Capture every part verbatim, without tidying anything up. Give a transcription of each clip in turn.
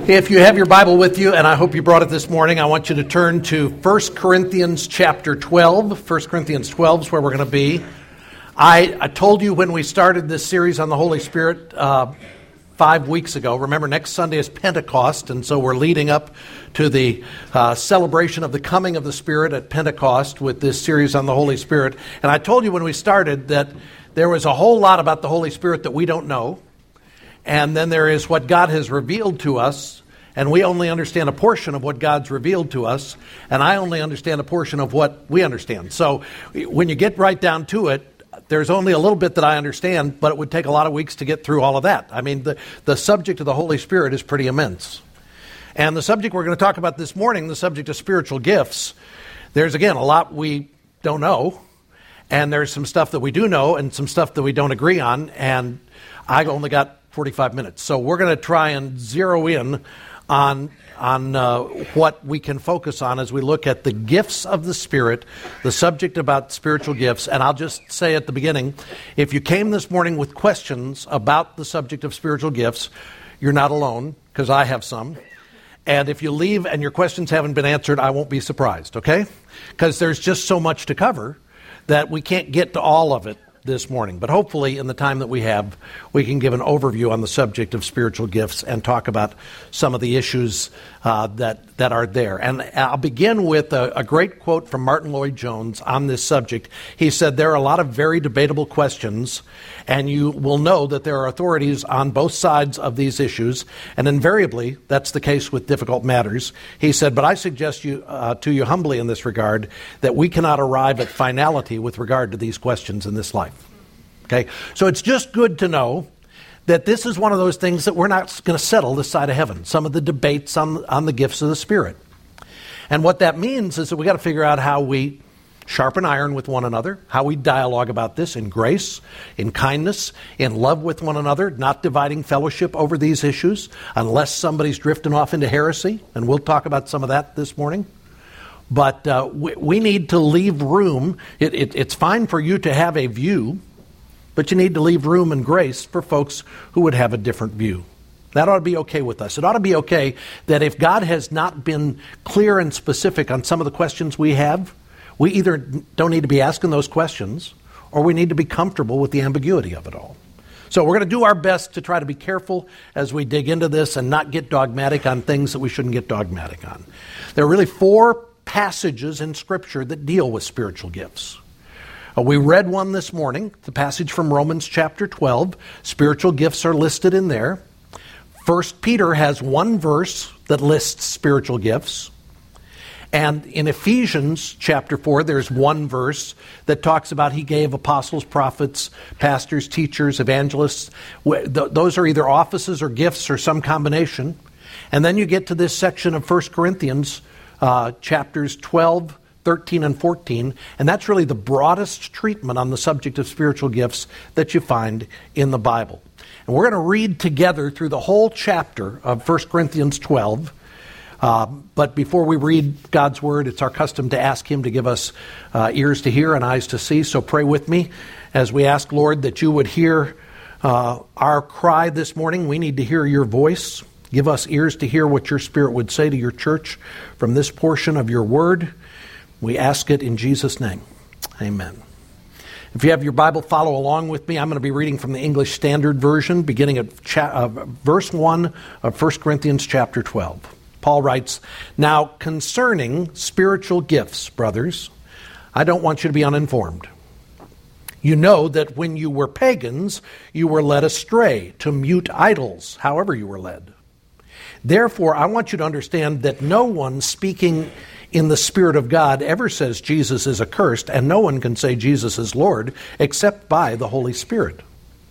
If you have your Bible with you, and I hope you brought it this morning, I want you to turn to First Corinthians chapter twelve. First Corinthians twelve is where we're going to be. I, I told you when we started this series on the Holy Spirit uh, five weeks ago, remember next Sunday is Pentecost, and so we're leading up to the uh, celebration of the coming of the Spirit at Pentecost with this series on the Holy Spirit. And I told you when we started that there was a whole lot about the Holy Spirit that we don't know. And then there is what God has revealed to us, and we only understand a portion of what God's revealed to us, and I only understand a portion of what we understand. So when you get right down to it, there's only a little bit that I understand, but it would take a lot of weeks to get through all of that. I mean, the, the subject of the Holy Spirit is pretty immense. And the subject we're going to talk about this morning, the subject of spiritual gifts, there's, again, a lot we don't know, and there's some stuff that we do know and some stuff that we don't agree on, and I only got forty-five minutes. So we're going to try and zero in on on uh, what we can focus on as we look at the gifts of the Spirit, the subject about spiritual gifts. And I'll just say at the beginning, if you came this morning with questions about the subject of spiritual gifts, you're not alone, because I have some. And if you leave and your questions haven't been answered, I won't be surprised, okay? Because there's just so much to cover that we can't get to all of it this morning. But hopefully in the time that we have, we can give an overview on the subject of spiritual gifts and talk about some of the issues uh, that, that are there. And I'll begin with a, a great quote from Martin Lloyd-Jones on this subject. He said, "There are a lot of very debatable questions, and you will know that there are authorities on both sides of these issues, and invariably that's the case with difficult matters." He said, "But I suggest you uh, to you humbly in this regard that we cannot arrive at finality with regard to these questions in this life." Okay, so it's just good to know that this is one of those things that we're not going to settle this side of heaven, some of the debates on, on the gifts of the Spirit. And what that means is that we got to figure out how we sharpen iron with one another, how we dialogue about this in grace, in kindness, in love with one another, not dividing fellowship over these issues, unless somebody's drifting off into heresy, and we'll talk about some of that this morning. But uh, we, we need to leave room. It, it, it's fine for you to have a view, but you need to leave room and grace for folks who would have a different view. That ought to be okay with us. It ought to be okay that if God has not been clear and specific on some of the questions we have, we either don't need to be asking those questions or we need to be comfortable with the ambiguity of it all. So we're going to do our best to try to be careful as we dig into this and not get dogmatic on things that we shouldn't get dogmatic on. There are really four passages in Scripture that deal with spiritual gifts. We read one this morning, the passage from Romans chapter twelve. Spiritual gifts are listed in there. First Peter has one verse that lists spiritual gifts. And in Ephesians chapter four, there's one verse that talks about he gave apostles, prophets, pastors, teachers, evangelists. Those are either offices or gifts or some combination. And then you get to this section of First Corinthians uh, chapters twelve, thirteen and fourteen, and that's really the broadest treatment on the subject of spiritual gifts that you find in the Bible. And we're going to read together through the whole chapter of First Corinthians twelve. Uh, but before we read God's Word, it's our custom to ask Him to give us uh, ears to hear and eyes to see. So pray with me as we ask, Lord, that you would hear uh, our cry this morning. We need to hear your voice. Give us ears to hear what your Spirit would say to your church from this portion of your Word. We ask it in Jesus' name. Amen. If you have your Bible, follow along with me. I'm going to be reading from the English Standard Version, beginning at cha- uh, verse one of First Corinthians chapter twelve. Paul writes, "Now concerning spiritual gifts, brothers, I don't want you to be uninformed. You know that when you were pagans, you were led astray to mute idols, however you were led. Therefore, I want you to understand that no one speaking in the Spirit of God ever says Jesus is accursed, and no one can say Jesus is Lord except by the Holy Spirit.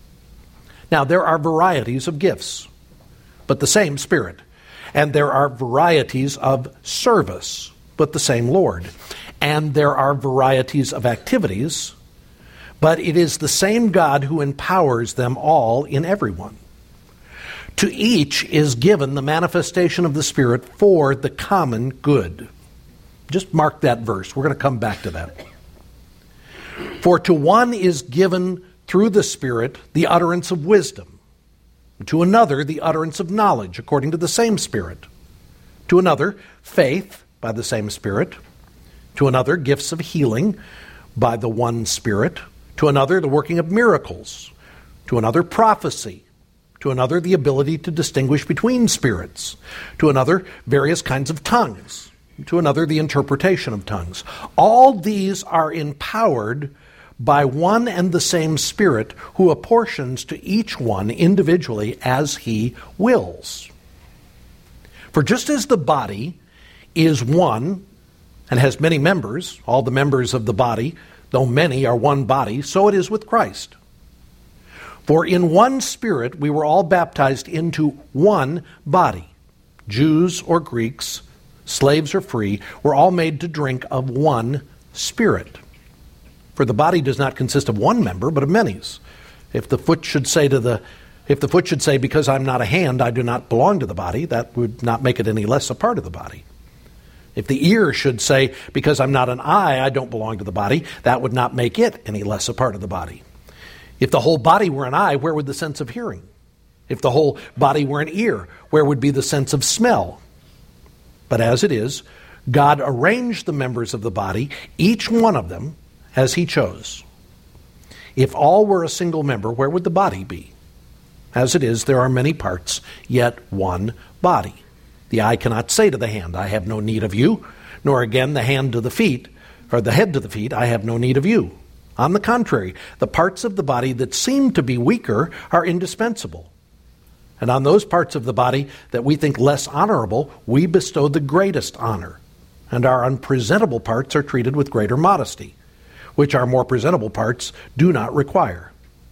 Now, there are varieties of gifts, but the same Spirit. And there are varieties of service, but the same Lord. And there are varieties of activities, but it is the same God who empowers them all in everyone. To each is given the manifestation of the Spirit for the common good." Just mark that verse. We're going to come back to that. "For to one is given through the Spirit the utterance of wisdom, To another, the utterance of knowledge, according to the same Spirit. To another, faith, by the same Spirit. To another, gifts of healing, by the one Spirit. To another, the working of miracles. To another, prophecy. To another, the ability to distinguish between spirits. To another, various kinds of tongues. To another, the interpretation of tongues. All these are empowered by one and the same Spirit, who apportions to each one individually as he wills. For just as the body is one and has many members, all the members of the body, though many, are one body, so it is with Christ. For in one Spirit we were all baptized into one body. Jews or Greeks, slaves or free, were all made to drink of one Spirit. For the body does not consist of one member, but of many. If the foot should say to the if the foot should say, because I'm not a hand, I do not belong to the body, that would not make it any less a part of the body. If the ear should say, because I'm not an eye, I don't belong to the body, that would not make it any less a part of the body. If the whole body were an eye, where would the sense of hearing? If the whole body were an ear, where would be the sense of smell? But as it is, God arranged the members of the body, each one of them, as he chose. If all were a single member, where would the body be? As it is, there are many parts, yet one body. The eye cannot say to the hand, I have no need of you, nor again the hand to the feet, or the head to the feet, I have no need of you. On the contrary, the parts of the body that seem to be weaker are indispensable. And on those parts of the body that we think less honorable, we bestow the greatest honor. And our unpresentable parts are treated with greater modesty, which our more presentable parts do not require.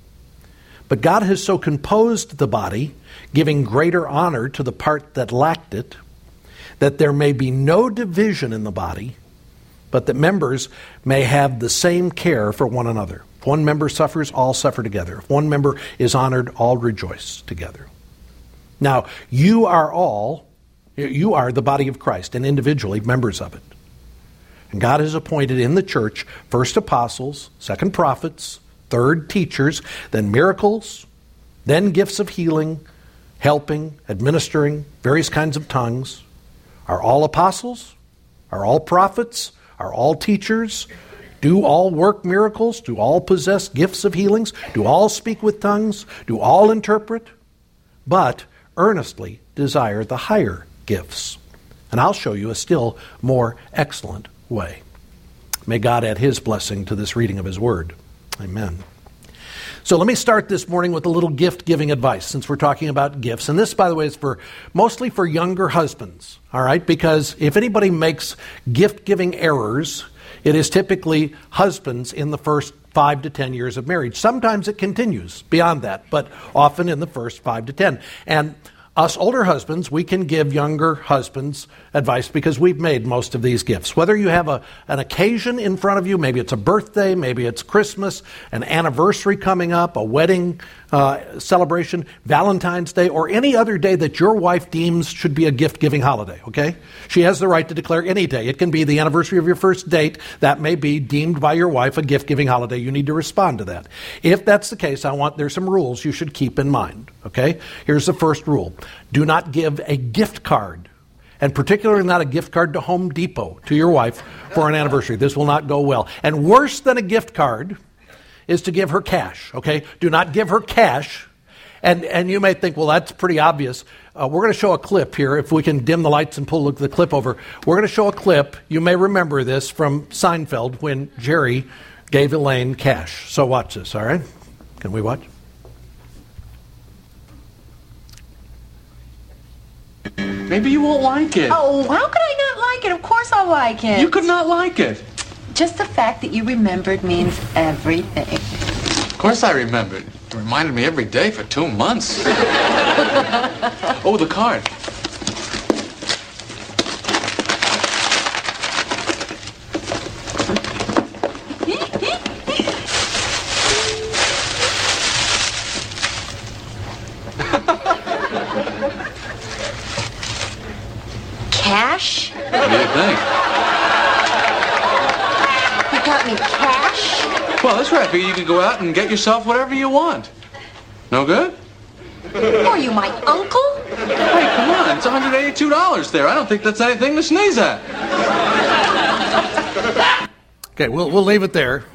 But God has so composed the body, giving greater honor to the part that lacked it, that there may be no division in the body, but that members may have the same care for one another. If one member suffers, all suffer together. If one member is honored, all rejoice together. Now, you are all, you are the body of Christ, and individually members of it. And God has appointed in the church first apostles, second prophets, third teachers, then miracles, then gifts of healing, helping, administering, various kinds of tongues. Are all apostles? Are all prophets? Are all teachers? Do all work miracles? Do all possess gifts of healings? Do all speak with tongues? Do all interpret? But earnestly desire the higher gifts. And I'll show you a still more excellent way. May God add his blessing to this reading of his word. Amen. So let me start this morning with a little gift-giving advice, since we're talking about gifts. And this, by the way, is for mostly for younger husbands, all right? Because if anybody makes gift-giving errors, it is typically husbands in the first five to ten years of marriage. Sometimes it continues beyond that, but often in the first five to ten. And us older husbands, we can give younger husbands advice because we've made most of these gifts. Whether you have a, an occasion in front of you, maybe it's a birthday, maybe it's Christmas, an anniversary coming up, a wedding uh, celebration, Valentine's Day, or any other day that your wife deems should be a gift-giving holiday, okay? She has the right to declare any day. It can be the anniversary of your first date. That may be deemed by your wife a gift-giving holiday. You need to respond to that. If that's the case, I want there's some rules you should keep in mind, okay? Here's the first rule. Do not give a gift card, and particularly not a gift card to Home Depot, to your wife for an anniversary. This will not go well. And worse than a gift card is to give her cash, okay? Do not give her cash. And and you may think, well, that's pretty obvious. Uh, we're going to show a clip here. If we can dim the lights and pull the clip over. We're going to show a clip. You may remember this from Seinfeld when Jerry gave Elaine cash. So watch this, all right? Can we watch? Maybe you won't like it. Oh, how could I not like it? Of course I'll like it. You could not like it. Just the fact that you remembered means everything. Of course I remembered. It reminded me every day for two months. Oh, the card. Cash? What do you think? You got me cash? Well, that's right. I figure you can go out and get yourself whatever you want. No good? Are you my uncle? Hey, come on. It's one hundred eighty-two dollars there. I don't think that's anything to sneeze at. Okay, we'll, we'll leave it there.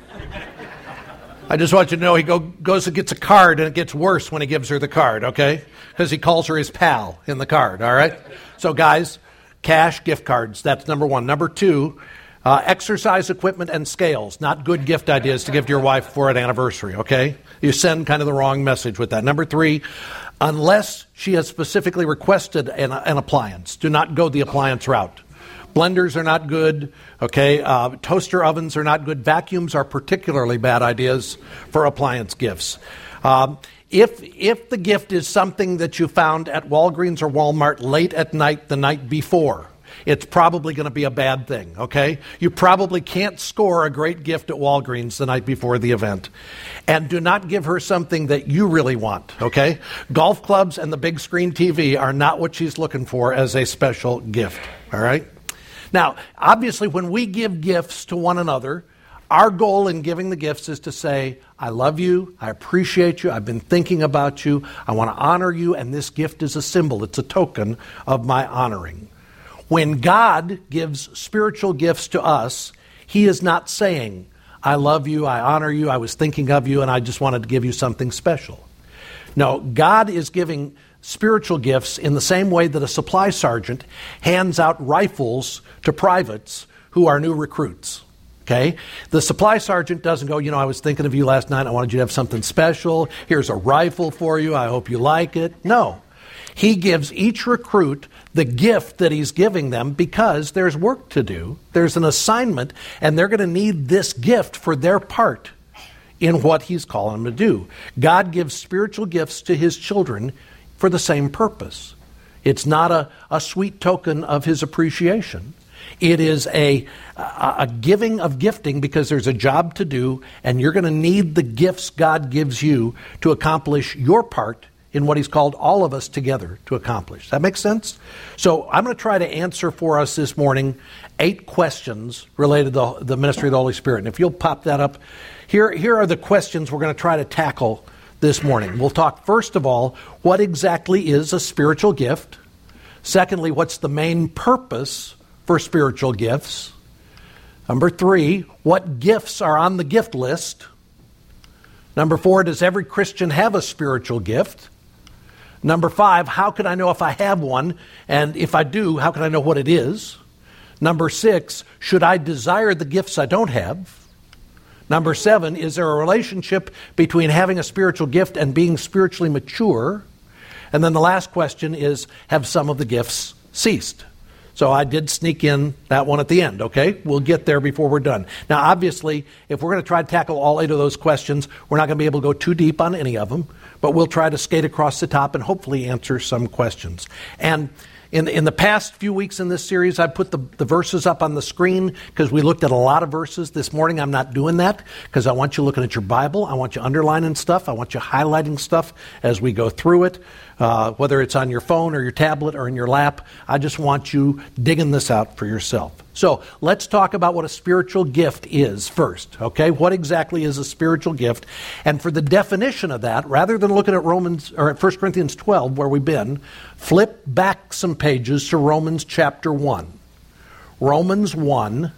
I just want you to know he go, goes and gets a card, and it gets worse when he gives her the card, okay? Because he calls her his pal in the card, all right? So, guys, cash, gift cards, that's number one. Number two, uh, exercise equipment and scales. Not good gift ideas to give to your wife for an anniversary, okay? You send kind of the wrong message with that. Number three, unless she has specifically requested an, an appliance, do not go the appliance route. Blenders are not good, okay? Uh, toaster ovens are not good. Vacuums are particularly bad ideas for appliance gifts. Um, if if the gift is something that you found at Walgreens or Walmart late at night the night before, it's probably going to be a bad thing, okay? You probably can't score a great gift at Walgreens the night before the event. And do not give her something that you really want, okay? Golf clubs and the big screen T V are not what she's looking for as a special gift, all right? Now, obviously, when we give gifts to one another, our goal in giving the gifts is to say, I love you, I appreciate you, I've been thinking about you, I want to honor you, and this gift is a symbol, it's a token of my honoring. When God gives spiritual gifts to us, He is not saying, I love you, I honor you, I was thinking of you, and I just wanted to give you something special. No, God is giving spiritual gifts in the same way that a supply sergeant hands out rifles to privates who are new recruits. Okay? The supply sergeant doesn't go, you know, I was thinking of you last night. I wanted you to have something special. Here's a rifle for you. I hope you like it. No. He gives each recruit the gift that he's giving them because there's work to do. There's an assignment, and they're going to need this gift for their part in what he's calling them to do. God gives spiritual gifts to his children for the same purpose. It's not a, a sweet token of his appreciation. It is a, a, a giving of gifting because there's a job to do, and you're going to need the gifts God gives you to accomplish your part in what he's called all of us together to accomplish. That makes sense? So I'm going to try to answer for us this morning eight questions related to the, the ministry of the Holy Spirit. And if you'll pop that up, here, here are the questions we're going to try to tackle this morning. We'll talk, first of all, what exactly is a spiritual gift? Secondly, what's the main purpose for spiritual gifts? Number three, what gifts are on the gift list? Number four, does every Christian have a spiritual gift? Number five, how can I know if I have one? And if I do, how can I know what it is? Number six, should I desire the gifts I don't have? Number seven, is there a relationship between having a spiritual gift and being spiritually mature? And then the last question is, have some of the gifts ceased? So I did sneak in that one at the end, okay? We'll get there before we're done. Now, obviously, if we're going to try to tackle all eight of those questions, we're not going to be able to go too deep on any of them, but we'll try to skate across the top and hopefully answer some questions. And In, in the past few weeks in this series, I put the, the verses up on the screen because we looked at a lot of verses. This morning, I'm not doing that because I want you looking at your Bible. I want you underlining stuff. I want you highlighting stuff as we go through it, uh, whether it's on your phone or your tablet or in your lap. I just want you digging this out for yourself. So let's talk about what a spiritual gift is first, okay? What exactly is a spiritual gift? And for the definition of that, rather than looking at Romans or at First Corinthians twelve, where we've been, flip back some pages to Romans chapter one. Romans one,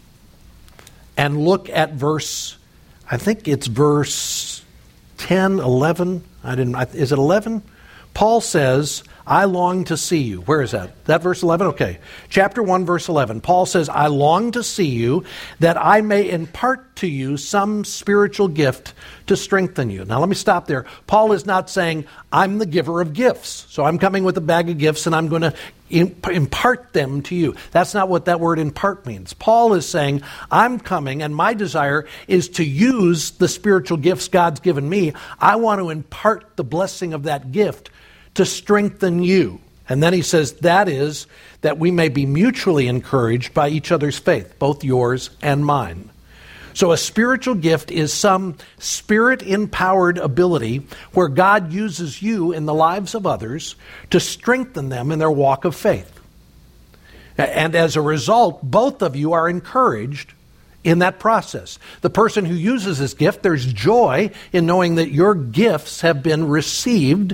and look at verse, I think it's verse ten, eleven. I didn't, is it eleven? Paul says, I long to see you. Where is that? That verse eleven? Okay. Chapter one, verse eleven. Paul says, I long to see you that I may impart to you some spiritual gift to strengthen you. Now let me stop there. Paul is not saying, I'm the giver of gifts. So I'm coming with a bag of gifts and I'm going to impart them to you. That's not what that word impart means. Paul is saying, I'm coming and my desire is to use the spiritual gifts God's given me. I want to impart the blessing of that gift to strengthen you. And then he says, that is, that we may be mutually encouraged by each other's faith, both yours and mine. So a spiritual gift is some spirit-empowered ability where God uses you in the lives of others to strengthen them in their walk of faith. And as a result, both of you are encouraged in that process. The person who uses his gift, there's joy in knowing that your gifts have been received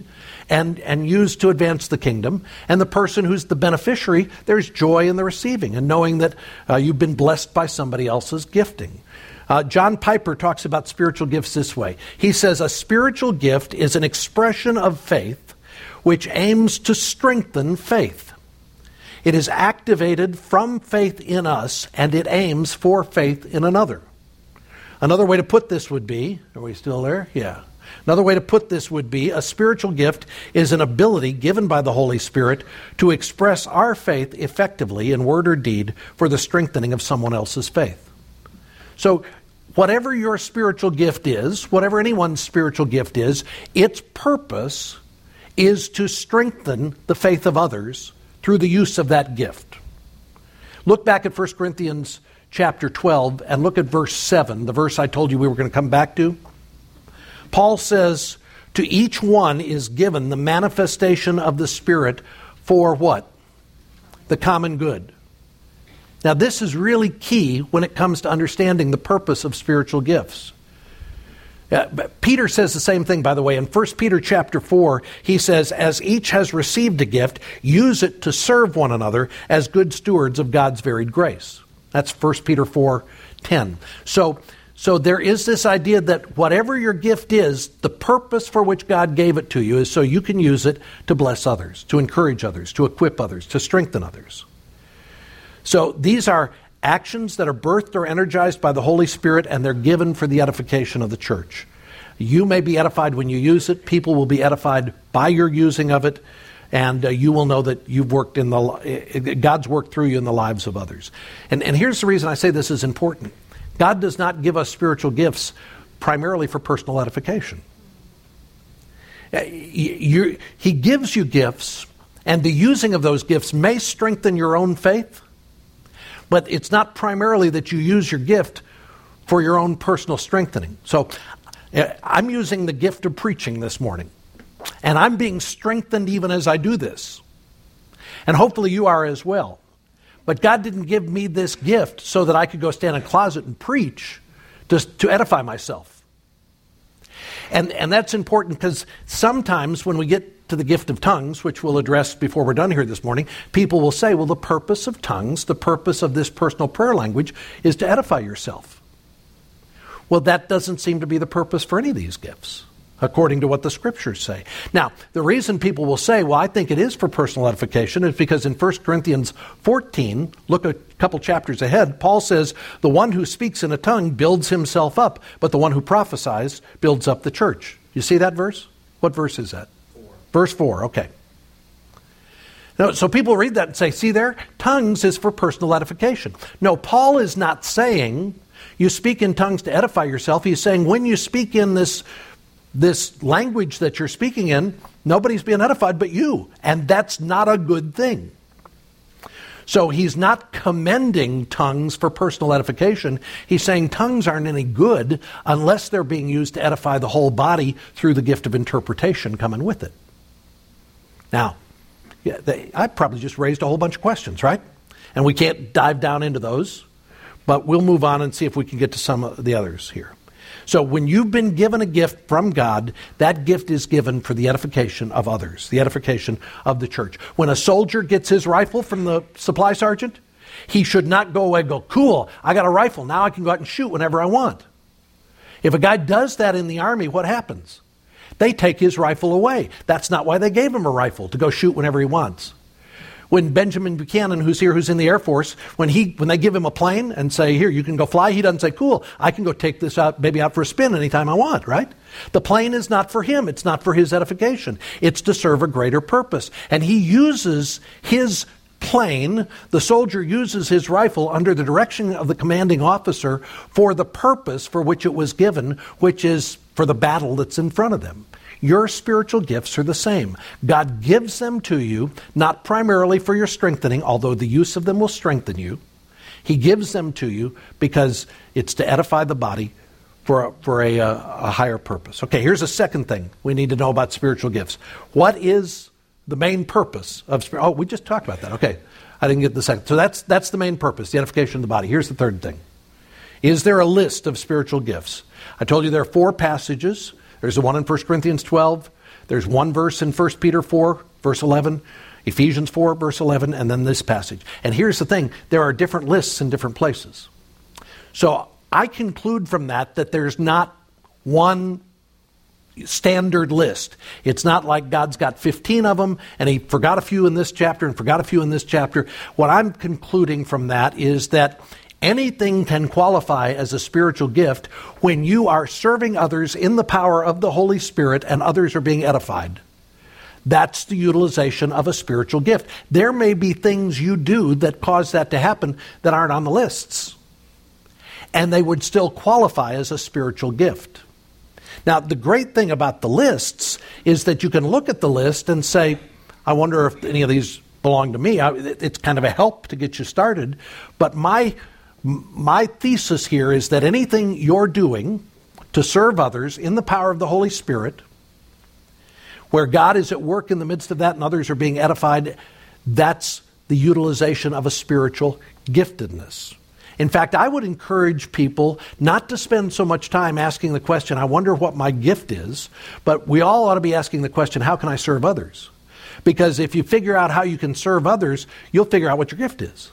and, and used to advance the kingdom. And the person who's the beneficiary, there's joy in the receiving and knowing that uh, you've been blessed by somebody else's gifting. Uh, John Piper talks about spiritual gifts this way. He says, a spiritual gift is an expression of faith which aims to strengthen faith. It is activated from faith in us, and it aims for faith in another. Another way to put this would be, are we still there? Yeah. Another way to put this would be, a spiritual gift is an ability given by the Holy Spirit to express our faith effectively in word or deed for the strengthening of someone else's faith. So, whatever your spiritual gift is, whatever anyone's spiritual gift is, its purpose is to strengthen the faith of others through the use of that gift. Look back at First Corinthians chapter twelve and look at verse seven, the verse I told you we were going to come back to. Paul says, to each one is given the manifestation of the Spirit for what? The common good. Now, this is really key when it comes to understanding the purpose of spiritual gifts. Uh, Peter says the same thing, by the way. In First Peter chapter four, he says, as each has received a gift, use it to serve one another as good stewards of God's varied grace. That's First Peter four ten. So, so there is this idea that whatever your gift is, the purpose for which God gave it to you is so you can use it to bless others, to encourage others, to equip others, to strengthen others. So these are actions that are birthed or energized by the Holy Spirit, and they're given for the edification of the church. You may be edified when you use it. People will be edified by your using of it, and uh, you will know that you've worked in the God's worked through you in the lives of others. And, and here's the reason I say this is important. God does not give us spiritual gifts primarily for personal edification. You, he gives you gifts, and the using of those gifts may strengthen your own faith, but it's not primarily that you use your gift for your own personal strengthening. So I'm using the gift of preaching this morning, and I'm being strengthened even as I do this. And hopefully you are as well. But God didn't give me this gift so that I could go stand in a closet and preach to, to edify myself. And, and that's important because sometimes when we get to the gift of tongues, which we'll address before we're done here this morning, people will say, well, the purpose of tongues, the purpose of this personal prayer language is to edify yourself. Well, that doesn't seem to be the purpose for any of these gifts, according to what the Scriptures say. Now, the reason people will say, well, I think it is for personal edification, is because in First Corinthians fourteen, look a couple chapters ahead, Paul says, the one who speaks in a tongue builds himself up, but the one who prophesies builds up the church. You see that verse? What verse is that? Four. Verse four, okay. Now, so people read that and say, see there, tongues is for personal edification. No, Paul is not saying you speak in tongues to edify yourself. He's saying when you speak in this This language that you're speaking in, nobody's being edified but you. And that's not a good thing. So he's not commending tongues for personal edification. He's saying tongues aren't any good unless they're being used to edify the whole body through the gift of interpretation coming with it. Now, yeah, they, I probably just raised a whole bunch of questions, right? And we can't dive down into those, but we'll move on and see if we can get to some of the others here. So when you've been given a gift from God, that gift is given for the edification of others, the edification of the church. When a soldier gets his rifle from the supply sergeant, he should not go away and go, cool, I got a rifle, now I can go out and shoot whenever I want. If a guy does that in the army, what happens? They take his rifle away. That's not why they gave him a rifle, to go shoot whenever he wants. When Benjamin Buchanan, who's here, who's in the Air Force, when he when they give him a plane and say, here, you can go fly, he doesn't say, cool, I can go take this out, maybe out for a spin anytime I want, right? The plane is not for him. It's not for his edification. It's to serve a greater purpose. And he uses his plane, the soldier uses his rifle under the direction of the commanding officer for the purpose for which it was given, which is for the battle that's in front of them. Your spiritual gifts are the same. God gives them to you, not primarily for your strengthening, although the use of them will strengthen you. He gives them to you because it's to edify the body for a, for a, a higher purpose. Okay, here's a second thing we need to know about spiritual gifts. What is the main purpose of spiritual? Oh, we just talked about that. Okay, I didn't get the second. So that's that's the main purpose, the edification of the body. Here's the third thing. Is there a list of spiritual gifts? I told you there are four passages. There's the one in First Corinthians twelve. There's one verse in First Peter four, verse eleven, Ephesians four, verse eleven, and then this passage. And here's the thing. There are different lists in different places. So I conclude from that that there's not one standard list. It's not like God's got fifteen of them and he forgot a few in this chapter and forgot a few in this chapter. What I'm concluding from that is that anything can qualify as a spiritual gift when you are serving others in the power of the Holy Spirit and others are being edified. That's the utilization of a spiritual gift. There may be things you do that cause that to happen that aren't on the lists, and they would still qualify as a spiritual gift. Now, the great thing about the lists is that you can look at the list and say, I wonder if any of these belong to me. It's kind of a help to get you started. But my, my thesis here is that anything you're doing to serve others in the power of the Holy Spirit, where God is at work in the midst of that and others are being edified, that's the utilization of a spiritual giftedness. In fact, I would encourage people not to spend so much time asking the question, I wonder what my gift is, but we all ought to be asking the question, how can I serve others? Because if you figure out how you can serve others, you'll figure out what your gift is.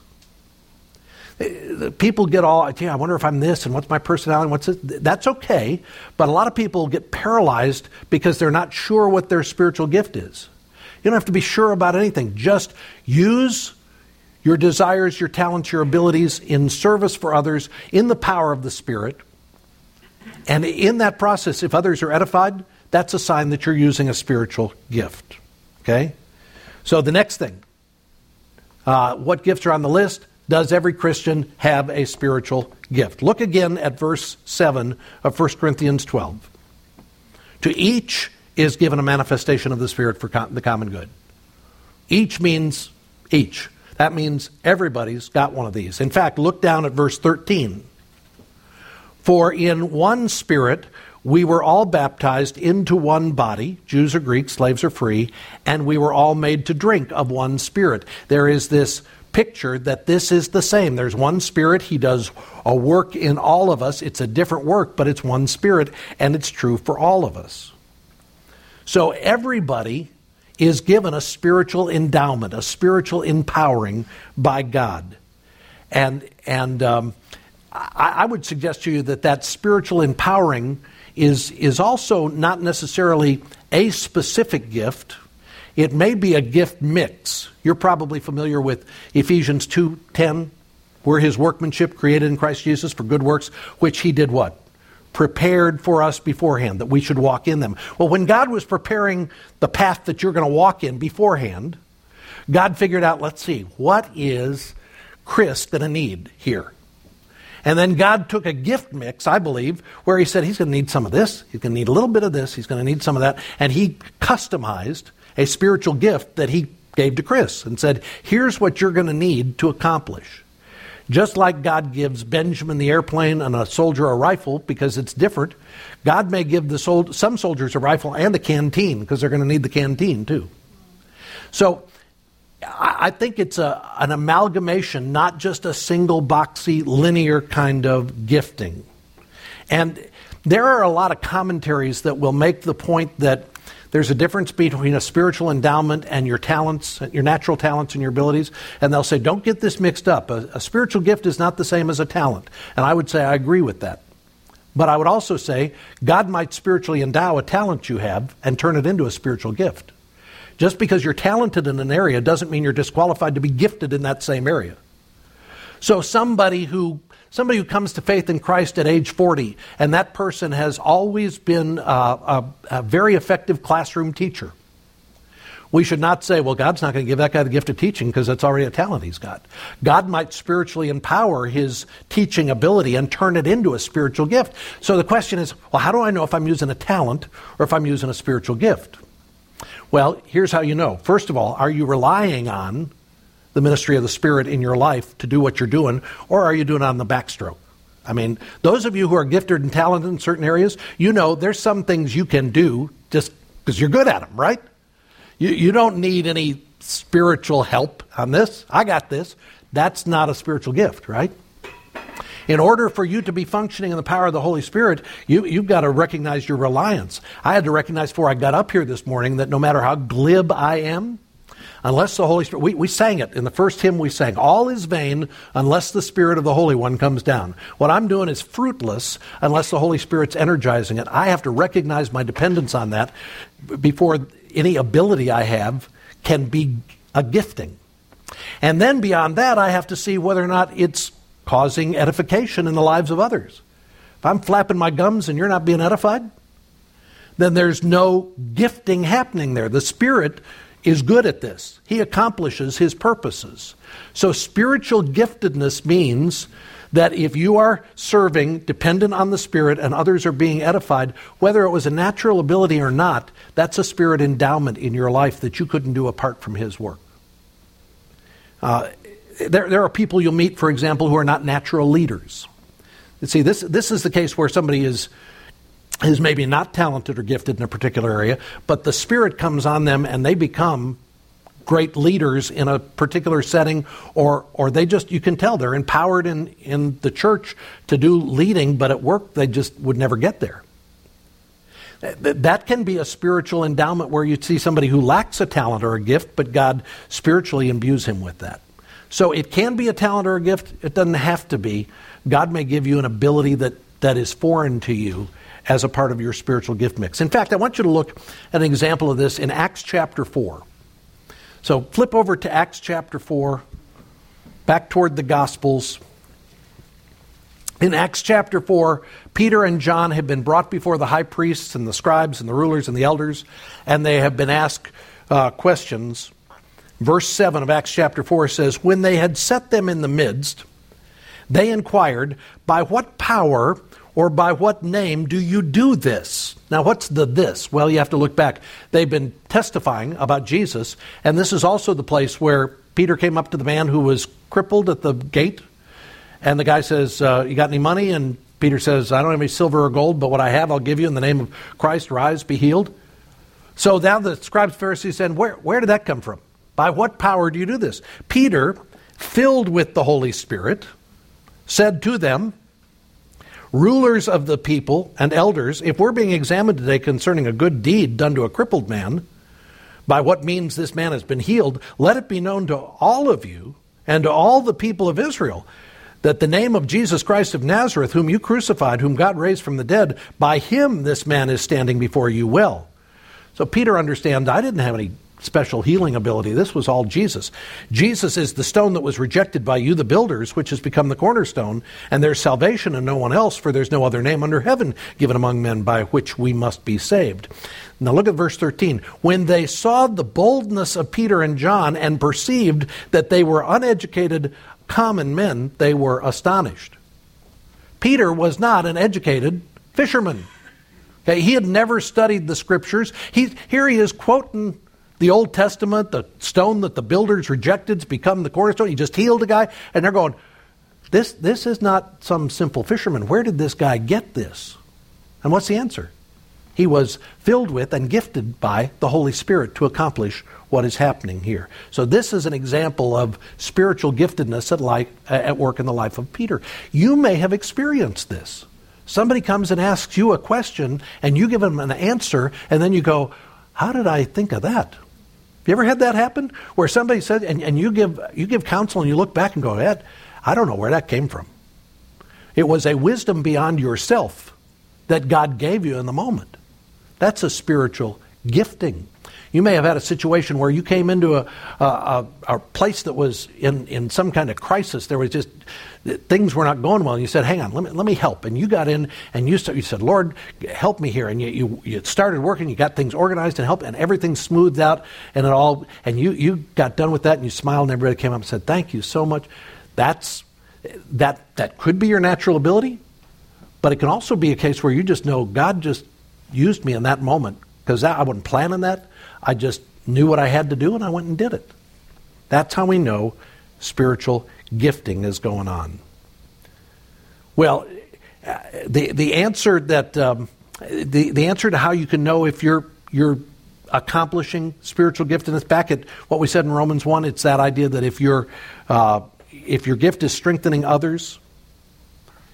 People get all, yeah, I wonder if I'm this and what's my personality, what's this? That's okay, but a lot of people get paralyzed because they're not sure what their spiritual gift is. You don't have to be sure about anything. Just use your desires, your talents, your abilities in service for others in the power of the Spirit. And in that process, if others are edified, that's a sign that you're using a spiritual gift. Okay? So the next thing, uh, what gifts are on the list? Does every Christian have a spiritual gift? Look again at verse seven of First Corinthians twelve. To each is given a manifestation of the Spirit for com- the common good. Each means each. That means everybody's got one of these. In fact, look down at verse thirteen. For in one Spirit we were all baptized into one body, Jews or Greeks, slaves or free, and we were all made to drink of one Spirit. There is this picture that this is the same. There's one Spirit. He does a work in all of us. It's a different work, but it's one Spirit, and it's true for all of us. So everybody is given a spiritual endowment, a spiritual empowering by God. And and um, I, I would suggest to you that that spiritual empowering is, is also not necessarily a specific gift. It may be a gift mix. You're probably familiar with Ephesians two ten, where his workmanship created in Christ Jesus for good works, which he did what? Prepared for us beforehand, that we should walk in them. Well, when God was preparing the path that you're going to walk in beforehand, God figured out, let's see, what is Chris going to need here? And then God took a gift mix, I believe, where he said he's going to need some of this, he's going to need a little bit of this, he's going to need some of that, and he customized a spiritual gift that he gave to Chris and said, here's what you're going to need to accomplish. Just like God gives Benjamin the airplane and a soldier a rifle because it's different, God may give the sol- some soldiers a rifle and a canteen because they're going to need the canteen too. So I, I think it's a, an amalgamation, not just a single boxy linear kind of gifting. And there are a lot of commentaries that will make the point that there's a difference between a spiritual endowment and your talents, your natural talents and your abilities. And they'll say, don't get this mixed up. A, a spiritual gift is not the same as a talent. And I would say I agree with that. But I would also say God might spiritually endow a talent you have and turn it into a spiritual gift. Just because you're talented in an area doesn't mean you're disqualified to be gifted in that same area. So somebody who Somebody who comes to faith in Christ at age forty, and that person has always been a, a, a very effective classroom teacher. We should not say, well, God's not going to give that guy the gift of teaching because that's already a talent he's got. God might spiritually empower his teaching ability and turn it into a spiritual gift. So the question is, well, how do I know if I'm using a talent or if I'm using a spiritual gift? Well, here's how you know. First of all, are you relying on the ministry of the Spirit in your life to do what you're doing, or are you doing it on the backstroke? I mean, those of you who are gifted and talented in certain areas, you know there's some things you can do just because you're good at them, right? You, you don't need any spiritual help on this. I got this. That's not a spiritual gift, right? In order for you to be functioning in the power of the Holy Spirit, you, you've got to recognize your reliance. I had to recognize before I got up here this morning that no matter how glib I am, unless the Holy Spirit, we, we sang it in the first hymn we sang, all is vain unless the Spirit of the Holy One comes down. What I'm doing is fruitless unless the Holy Spirit's energizing it. I have to recognize my dependence on that before any ability I have can be a gifting. And then beyond that, I have to see whether or not it's causing edification in the lives of others. If I'm flapping my gums and you're not being edified, then there's no gifting happening there. The Spirit is good at this. He accomplishes his purposes. So spiritual giftedness means that if you are serving dependent on the Spirit and others are being edified, whether it was a natural ability or not, that's a Spirit endowment in your life that you couldn't do apart from his work. Uh, there, there are people you'll meet, for example, who are not natural leaders. You see, this, this is the case where somebody is is maybe not talented or gifted in a particular area, but the Spirit comes on them and they become great leaders in a particular setting, or or they just, you can tell they're empowered in, in the church to do leading, but at work they just would never get there. That can be a spiritual endowment where you see somebody who lacks a talent or a gift, but God spiritually imbues him with that. So it can be a talent or a gift. It doesn't have to be. God may give you an ability that, that is foreign to you as a part of your spiritual gift mix. In fact, I want you to look at an example of this in Acts chapter four. So flip over to Acts chapter four, back toward the Gospels. In Acts chapter four, Peter and John have been brought before the high priests and the scribes and the rulers and the elders, and they have been asked uh, questions. Verse seven of Acts chapter four says, "When they had set them in the midst, they inquired, 'By what power or by what name do you do this?'" Now, what's the this? Well, you have to look back. They've been testifying about Jesus, and this is also the place where Peter came up to the man who was crippled at the gate, and the guy says, uh, "You got any money?" And Peter says, "I don't have any silver or gold, but what I have I'll give you. In the name of Christ, rise, be healed." So now the scribes, Pharisees said, where, where did that come from? By what power do you do this? Peter, filled with the Holy Spirit, said to them, "Rulers of the people and elders, if we're being examined today concerning a good deed done to a crippled man, by what means this man has been healed, let it be known to all of you and to all the people of Israel that the name of Jesus Christ of Nazareth, whom you crucified, whom God raised from the dead, by him this man is standing before you well." So Peter understands, I didn't have any special healing ability. This was all Jesus. Jesus is the stone that was rejected by you, the builders, which has become the cornerstone, and there's salvation in no one else, for there's no other name under heaven given among men by which we must be saved. Now look at verse thirteen. "When they saw the boldness of Peter and John and perceived that they were uneducated common men, they were astonished." Peter was not an educated fisherman. Okay, he had never studied the scriptures. He, here he is quoting the Old Testament, the stone that the builders rejected has become the cornerstone. He just healed a guy, and they're going, this, this is not some simple fisherman. Where did this guy get this? And what's the answer? He was filled with and gifted by the Holy Spirit to accomplish what is happening here. So this is an example of spiritual giftedness at, life, at work in the life of Peter. You may have experienced this. Somebody comes and asks you a question, and you give them an answer, and then you go, how did I think of that? You ever had that happen? Where somebody said, and, and you give you give counsel, and you look back and go, Ed, I don't know where that came from. It was a wisdom beyond yourself that God gave you in the moment. That's a spiritual gifting. You may have had a situation where you came into a, a, a place that was in, in some kind of crisis. There was just, things were not going well. And you said, hang on, let me, let me help. And you got in and you, start, you said, Lord, help me here. And you, you, you started working, you got things organized and helped, and everything smoothed out. And it all, and you, you got done with that, and you smiled, and everybody came up and said, thank you so much. That's, that, that could be your natural ability, but it can also be a case where you just know God just used me in that moment, because I wasn't planning that. I just knew what I had to do, and I went and did it. That's how we know spiritual gifting is going on. Well, the the answer that um, the the answer to how you can know if you're you're accomplishing spiritual giftedness, back at what we said in Romans one, it's that idea that if your uh, if your gift is strengthening others,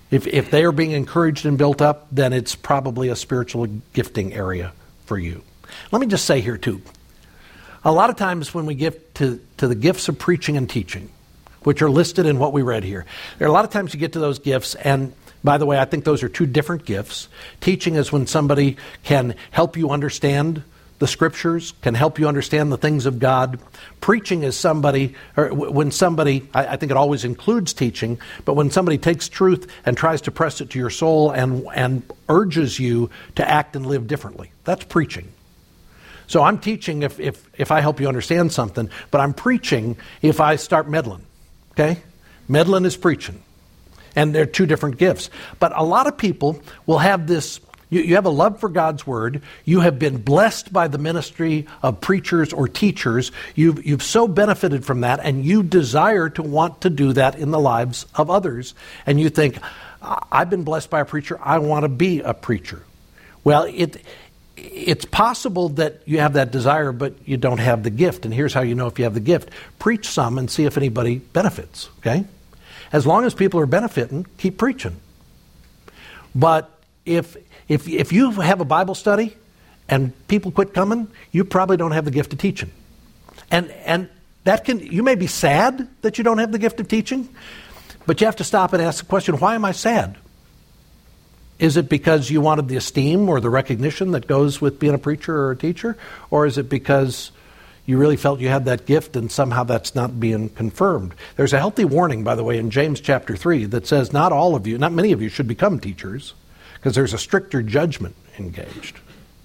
If, if they are being encouraged and built up, then it's probably a spiritual gifting area for you. Let me just say here, too, a lot of times when we give to, to the gifts of preaching and teaching, which are listed in what we read here, there are a lot of times you get to those gifts, and by the way, I think those are two different gifts. Teaching is when somebody can help you understand the Scriptures, can help you understand the things of God. Preaching is somebody, or when somebody, I, I think it always includes teaching, but when somebody takes truth and tries to press it to your soul and, and urges you to act and live differently. That's preaching. So I'm teaching if, if, if I help you understand something, but I'm preaching if I start meddling. Okay? Meddling is preaching. And they're two different gifts. But a lot of people will have this, you, you have a love for God's Word. You have been blessed by the ministry of preachers or teachers. You've, you've so benefited from that, and you desire to want to do that in the lives of others. And you think, I've been blessed by a preacher. I want to be a preacher. Well, it... It's possible that you have that desire, but you don't have the gift. And here's how you know if you have the gift. Preach some and see if anybody benefits, okay? As long as people are benefiting, keep preaching. But if if if you have a Bible study and people quit coming, you probably don't have the gift of teaching. And and that can you may be sad that you don't have the gift of teaching, but you have to stop and ask the question, why am I sad? Is it because you wanted the esteem or the recognition that goes with being a preacher or a teacher? Or is it because you really felt you had that gift and somehow that's not being confirmed? There's a healthy warning, by the way, in James chapter three that says not all of you, not many of you should become teachers because there's a stricter judgment engaged.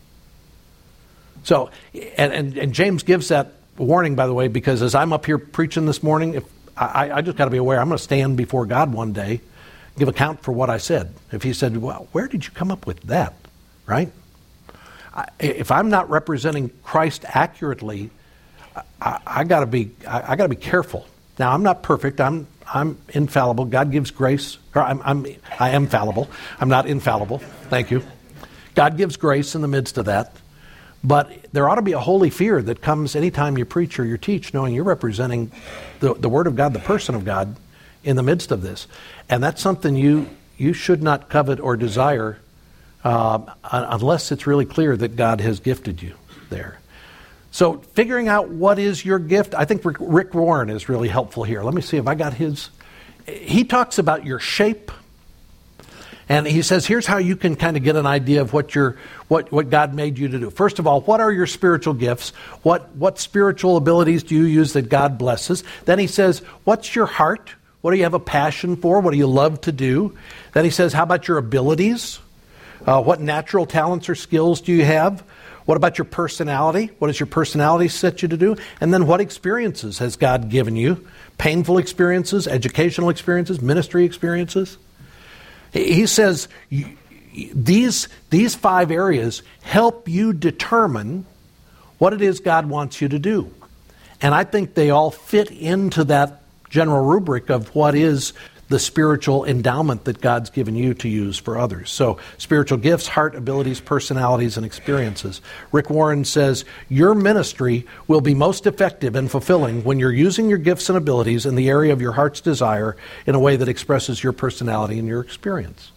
So, and, and, and James gives that warning, by the way, because as I'm up here preaching this morning, if I, I just got to be aware, I'm going to stand before God one day, give account for what I said. If he said, well, where did you come up with that? Right? I, if I'm not representing Christ accurately, I, I gotta be I, I gotta be careful. Now I'm not perfect. I'm I'm infallible. God gives grace. Or I'm I'm I am fallible. I'm not infallible. Thank you. God gives grace in the midst of that. But there ought to be a holy fear that comes anytime you preach or you teach, knowing you're representing the, the Word of God, the person of God, in the midst of this. And that's something you you should not covet or desire uh, unless it's really clear that God has gifted you there. So figuring out what is your gift, I think Rick, Rick Warren is really helpful here. Let me see if I got his. He talks about your shape. And he says, here's how you can kind of get an idea of what your what, what God made you to do. First of all, what are your spiritual gifts? What what spiritual abilities do you use that God blesses? Then he says, what's your heart? What do you have a passion for? What do you love to do? Then he says, how about your abilities? Uh, what natural talents or skills do you have? What about your personality? What does your personality set you to do? And then what experiences has God given you? Painful experiences, educational experiences, ministry experiences? He says these, these five areas help you determine what it is God wants you to do. And I think they all fit into that general rubric of what is the spiritual endowment that God's given you to use for others. So spiritual gifts, heart, abilities, personalities, and experiences. Rick Warren says, your ministry will be most effective and fulfilling when you're using your gifts and abilities in the area of your heart's desire in a way that expresses your personality and your experience.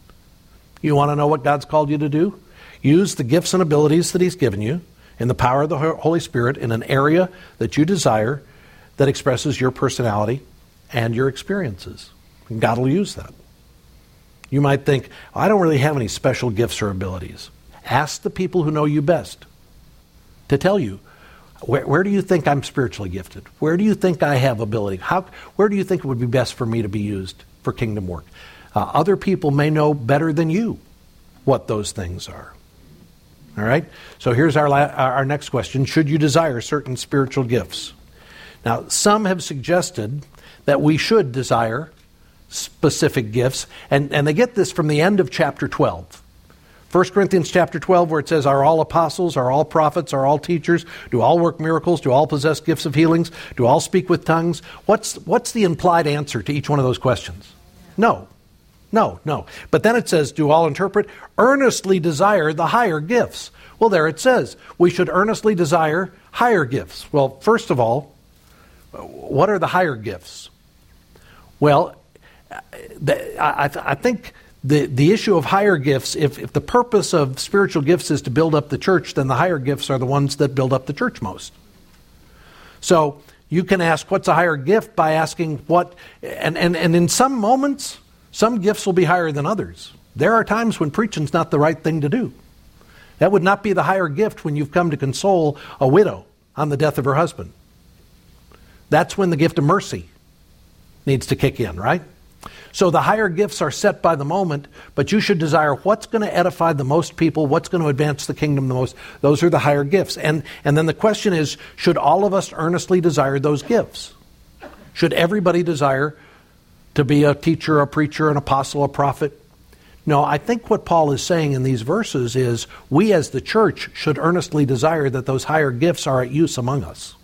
You want to know what God's called you to do? Use the gifts and abilities that He's given you in the power of the Holy Spirit in an area that you desire that expresses your personality and your experiences. And God will use that. You might think, I don't really have any special gifts or abilities. Ask the people who know you best to tell you, where, where do you think I'm spiritually gifted? Where do you think I have ability? How, where do you think it would be best for me to be used for kingdom work? Uh, other people may know better than you what those things are. All right? So here's our, la- our next question. Should you desire certain spiritual gifts? Now, some have suggested that we should desire specific gifts, and, and they get this from the end of chapter twelve. First Corinthians chapter twelve, where it says, are all apostles, are all prophets, are all teachers, do all work miracles, do all possess gifts of healings, do all speak with tongues? What's, what's the implied answer to each one of those questions? No. No, no. But then it says, do all interpret? Earnestly desire the higher gifts. Well, there it says, we should earnestly desire higher gifts. Well, first of all, what are the higher gifts? Well, I, I think the, the issue of higher gifts, if, if the purpose of spiritual gifts is to build up the church, then the higher gifts are the ones that build up the church most. So you can ask, what's a higher gift, by asking what, and, and, and in some moments, some gifts will be higher than others. There are times when preaching's not the right thing to do. That would not be the higher gift when you've come to console a widow on the death of her husband. That's when the gift of mercy needs to kick in, right? So the higher gifts are set by the moment, but you should desire what's going to edify the most people, what's going to advance the kingdom the most. Those are the higher gifts. And, and then the question is, should all of us earnestly desire those gifts? Should everybody desire to be a teacher, a preacher, an apostle, a prophet? No, I think what Paul is saying in these verses is we as the church should earnestly desire that those higher gifts are at use among us.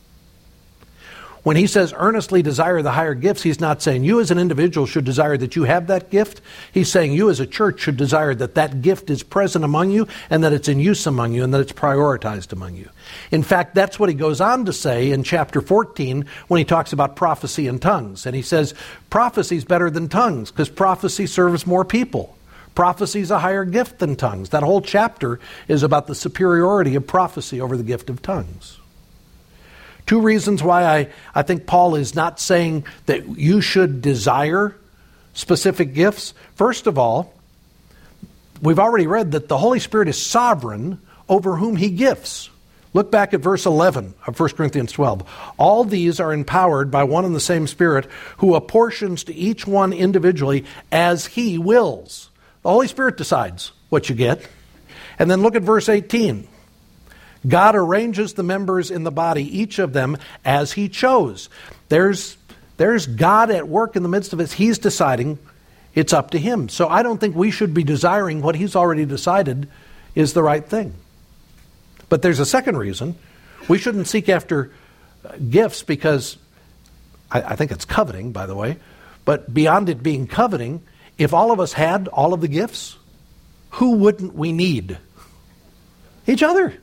When he says earnestly desire the higher gifts, he's not saying you as an individual should desire that you have that gift. He's saying you as a church should desire that that gift is present among you and that it's in use among you and that it's prioritized among you. In fact, that's what he goes on to say in chapter fourteen when he talks about prophecy and tongues. And he says prophecy is better than tongues because prophecy serves more people. Prophecy is a higher gift than tongues. That whole chapter is about the superiority of prophecy over the gift of tongues. Two reasons why I, I think Paul is not saying that you should desire specific gifts. First of all, we've already read that the Holy Spirit is sovereign over whom he gifts. Look back at verse eleven of First Corinthians twelve. All these are empowered by one and the same Spirit, who apportions to each one individually as he wills. The Holy Spirit decides what you get. And then look at verse eighteen. God arranges the members in the body, each of them, as he chose. There's, there's God at work in the midst of it. He's deciding. It's up to him. So I don't think we should be desiring what he's already decided is the right thing. But there's a second reason. We shouldn't seek after gifts because, I, I think it's coveting, by the way, but beyond it being coveting, if all of us had all of the gifts, who wouldn't we need? Each other.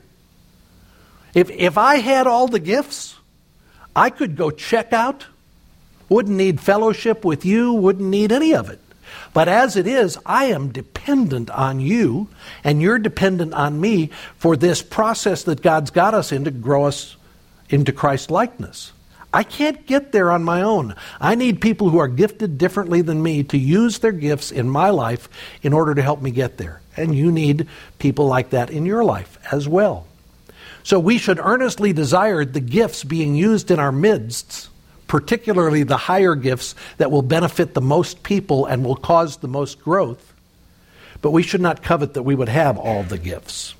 If if I had all the gifts, I could go check out, wouldn't need fellowship with you, wouldn't need any of it. But as it is, I am dependent on you, and you're dependent on me for this process that God's got us in to grow us into Christ-likeness. I can't get there on my own. I need people who are gifted differently than me to use their gifts in my life in order to help me get there. And you need people like that in your life as well. So we should earnestly desire the gifts being used in our midst, particularly the higher gifts that will benefit the most people and will cause the most growth. But we should not covet that we would have all the gifts.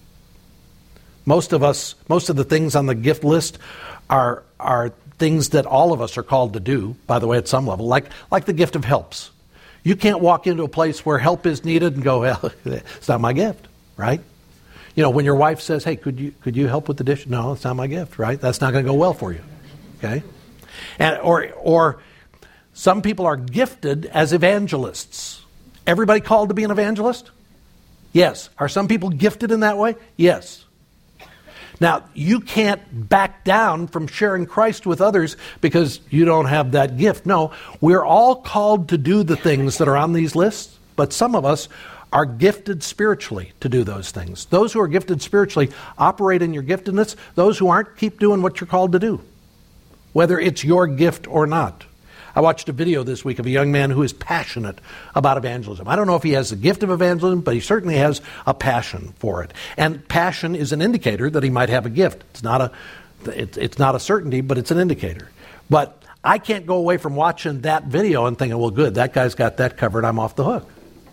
Most of us, most of the things on the gift list are, are things that all of us are called to do, by the way, at some level, like, like the gift of helps. You can't walk into a place where help is needed and go, well, it's not my gift, right? You know, when your wife says, hey, could you could you help with the dish? No, it's not my gift, right? That's not going to go well for you, okay? And or or some people are gifted as evangelists. Everybody called to be an evangelist? Yes. Are some people gifted in that way? Yes. Now, you can't back down from sharing Christ with others because you don't have that gift. No, we're all called to do the things that are on these lists, but some of us are gifted spiritually to do those things. Those who are gifted spiritually operate in your giftedness. Those who aren't, keep doing what you're called to do, whether it's your gift or not. I watched a video this week of a young man who is passionate about evangelism. I don't know if he has the gift of evangelism, but he certainly has a passion for it. And passion is an indicator that he might have a gift. It's not a, it's not a certainty, but it's an indicator. But I can't go away from watching that video and thinking, well, good, that guy's got that covered, I'm off the hook.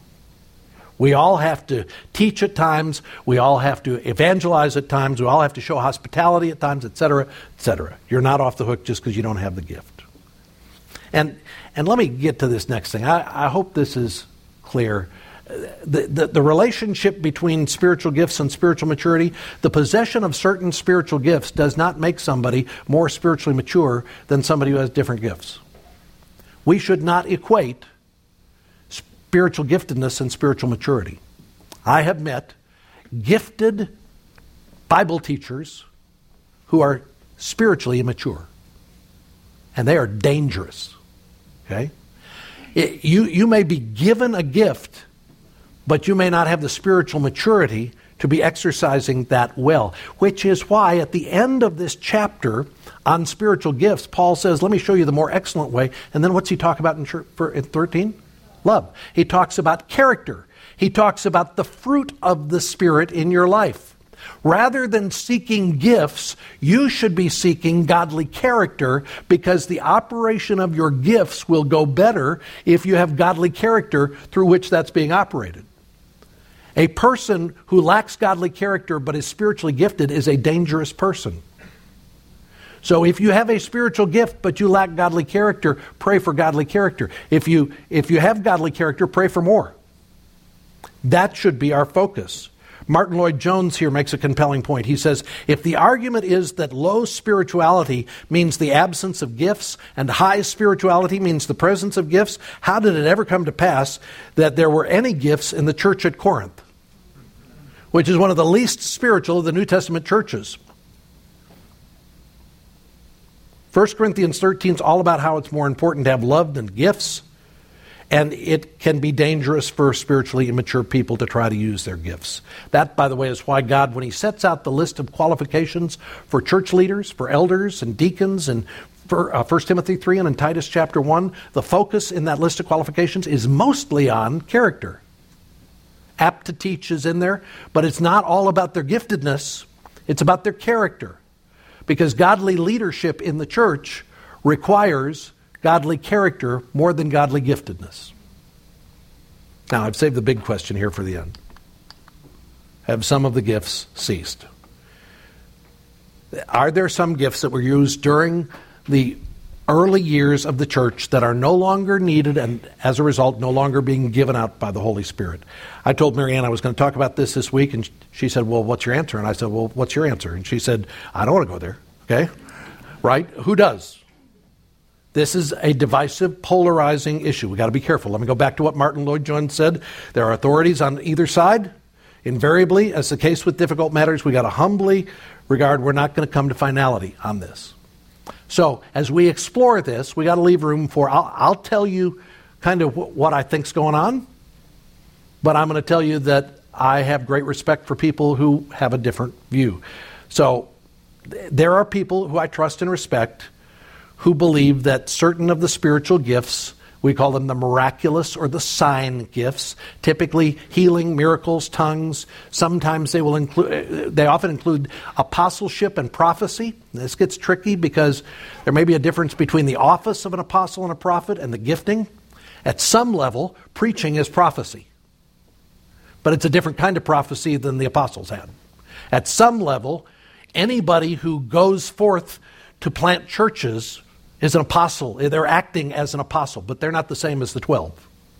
We all have to teach at times. We all have to evangelize at times. We all have to show hospitality at times, et cetera, et cetera. You're not off the hook just because you don't have the gift. And and let me get to this next thing. I, I hope this is clear. The, the, the relationship between spiritual gifts and spiritual maturity, the possession of certain spiritual gifts does not make somebody more spiritually mature than somebody who has different gifts. We should not equate spiritual giftedness and spiritual maturity. I have met gifted Bible teachers who are spiritually immature. And they are dangerous. Okay? It, you, you may be given a gift, but you may not have the spiritual maturity to be exercising that well, which is why at the end of this chapter on spiritual gifts, Paul says, let me show you the more excellent way. And then what's he talk about in, in thirteen? Love. He talks about character. He talks about the fruit of the Spirit in your life. Rather than seeking gifts, you should be seeking godly character, because the operation of your gifts will go better if you have godly character through which that's being operated. A person who lacks godly character but is spiritually gifted is a dangerous person. So if you have a spiritual gift but you lack godly character, pray for godly character. If you if you have godly character, pray for more. That should be our focus. Martin Lloyd-Jones here makes a compelling point. He says, if the argument is that low spirituality means the absence of gifts and high spirituality means the presence of gifts, how did it ever come to pass that there were any gifts in the church at Corinth, which is one of the least spiritual of the New Testament churches? First Corinthians thirteen is all about how it's more important to have love than gifts. And it can be dangerous for spiritually immature people to try to use their gifts. That, by the way, is why God, when he sets out the list of qualifications for church leaders, for elders and deacons, and for uh, First Timothy three and in Titus chapter one, the focus in that list of qualifications is mostly on character. Apt to teach is in there, but it's not all about their giftedness. It's about their character. Because godly leadership in the church requires godly character more than godly giftedness. Now, I've saved the big question here for the end. Have some of the gifts ceased? Are there some gifts that were used during the early years of the church that are no longer needed and, as a result, no longer being given out by the Holy Spirit? I told Marianne I was going to talk about this this week, and she said, well, what's your answer? And I said, well, what's your answer? And she said, I don't want to go there. Okay? Right? Who does? This is a divisive, polarizing issue. We've got to be careful. Let me go back to what Martin Lloyd-Jones said. There are authorities on either side. Invariably, as the case with difficult matters, we've got to humbly regard we're not going to come to finality on this. So, as we explore this, we got to leave room for, I'll, I'll tell you kind of w- what I think's going on, but I'm going to tell you that I have great respect for people who have a different view. So, th- there are people who I trust and respect who believe that certain of the spiritual gifts, we call them the miraculous or the sign gifts, typically healing, miracles, tongues. Sometimes they will include, they often include apostleship and prophecy. This gets tricky because there may be a difference between the office of an apostle and a prophet and the gifting. At some level, preaching is prophecy. But it's a different kind of prophecy than the apostles had. At some level, anybody who goes forth to plant churches is an apostle. They're acting as an apostle, but they're not the same as the twelve.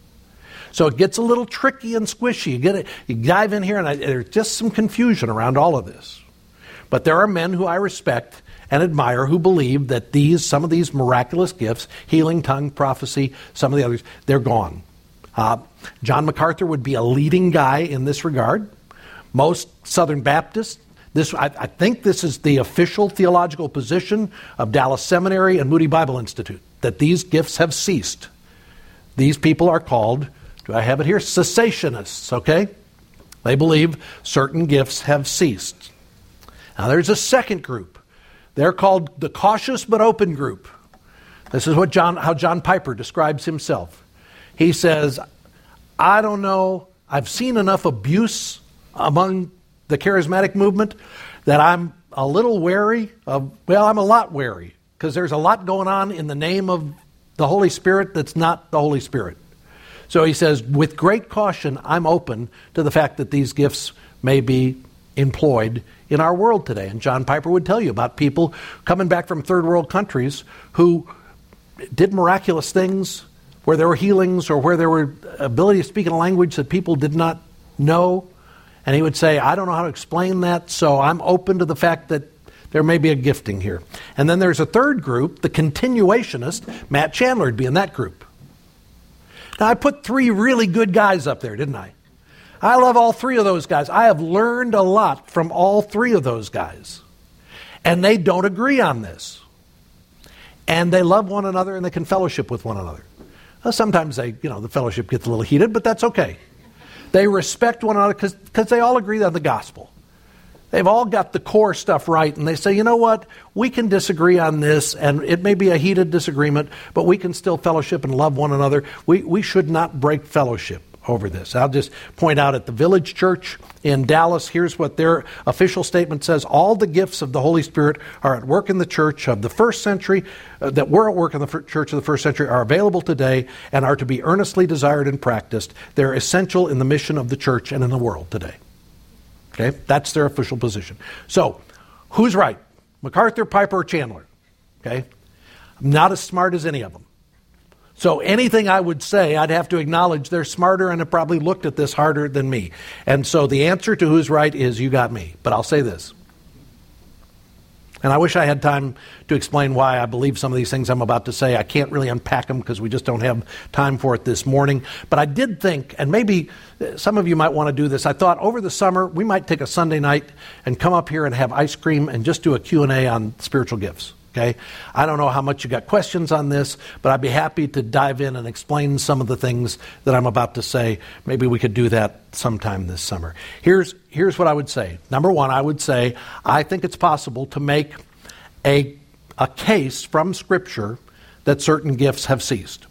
So it gets a little tricky and squishy. You get it, you dive in here, and I, there's just some confusion around all of this. But there are men who I respect and admire who believe that these, some of these miraculous gifts, healing, tongue, prophecy, some of the others, they're gone. Uh, John MacArthur would be a leading guy in this regard. Most Southern Baptists, This, I, I think this is the official theological position of Dallas Seminary and Moody Bible Institute, that these gifts have ceased. These people are called, do I have it here? Cessationists, okay? They believe certain gifts have ceased. Now there's a second group. They're called the cautious but open group. This is what John, how John Piper describes himself. He says, I don't know, I've seen enough abuse among the charismatic movement that I'm a little wary of, well, I'm a lot wary, because there's a lot going on in the name of the Holy Spirit that's not the Holy Spirit. So he says, with great caution, I'm open to the fact that these gifts may be employed in our world today. And John Piper would tell you about people coming back from third world countries who did miraculous things, where there were healings or where there were ability to speak in a language that people did not know. And he would say, I don't know how to explain that, so I'm open to the fact that there may be a gifting here. And then there's a third group, the continuationist. Matt Chandler would be in that group. Now, I put three really good guys up there, didn't I? I love all three of those guys. I have learned a lot from all three of those guys. And they don't agree on this. And they love one another and they can fellowship with one another. Well, sometimes they, you know, the fellowship gets a little heated, but that's okay. They respect one another because because they all agree on the gospel. They've all got the core stuff right, and they say, you know what, we can disagree on this, and it may be a heated disagreement, but we can still fellowship and love one another. We we should not break fellowship over this. I'll just point out at the Village Church in Dallas, here's what their official statement says. All the gifts of the Holy Spirit are at work in the church of the first century, uh, that were at work in the f- church of the first century, are available today and are to be earnestly desired and practiced. They're essential in the mission of the church and in the world today. Okay, that's their official position. So, who's right? MacArthur, Piper, or Chandler? Okay, I'm not as smart as any of them. So anything I would say, I'd have to acknowledge they're smarter and have probably looked at this harder than me. And so the answer to who's right is you got me. But I'll say this. And I wish I had time to explain why I believe some of these things I'm about to say. I can't really unpack them because we just don't have time for it this morning. But I did think, and maybe some of you might want to do this, I thought over the summer we might take a Sunday night and come up here and have ice cream and just do a Q and A on spiritual gifts. Okay, I don't know how much you got questions on this, but I'd be happy to dive in and explain some of the things that I'm about to say. Maybe we could do that sometime this summer. Here's here's what I would say. Number one, I would say I think it's possible to make a a case from Scripture that certain gifts have ceased.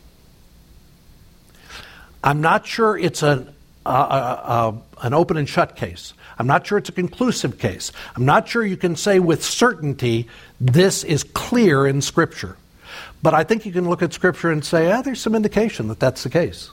I'm not sure it's an a, a, a, an open and shut case. I'm not sure it's a conclusive case. I'm not sure you can say with certainty this is clear in Scripture. But I think you can look at Scripture and say, ah, there's some indication that that's the case.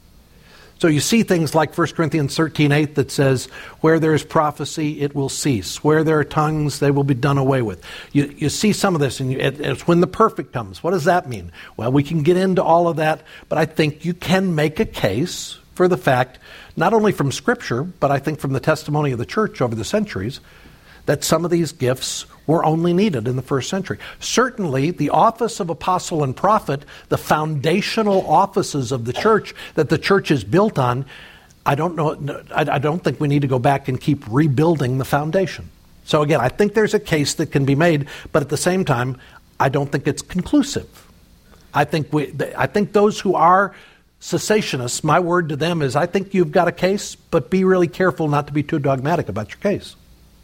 So you see things like First Corinthians thirteen eight that says, where there is prophecy, it will cease. Where there are tongues, they will be done away with. You, you see some of this, and you, it, it's when the perfect comes. What does that mean? Well, we can get into all of that, but I think you can make a case for the fact, not only from Scripture, but I think from the testimony of the church over the centuries, that some of these gifts were only needed in the first century. Certainly, the office of apostle and prophet, the foundational offices of the church that the church is built on, I don't know. I don't think we need to go back and keep rebuilding the foundation. So again, I think there's a case that can be made, but at the same time, I don't think it's conclusive. I think we. I think those who are cessationists, my word to them is, I think you've got a case, but be really careful not to be too dogmatic about your case.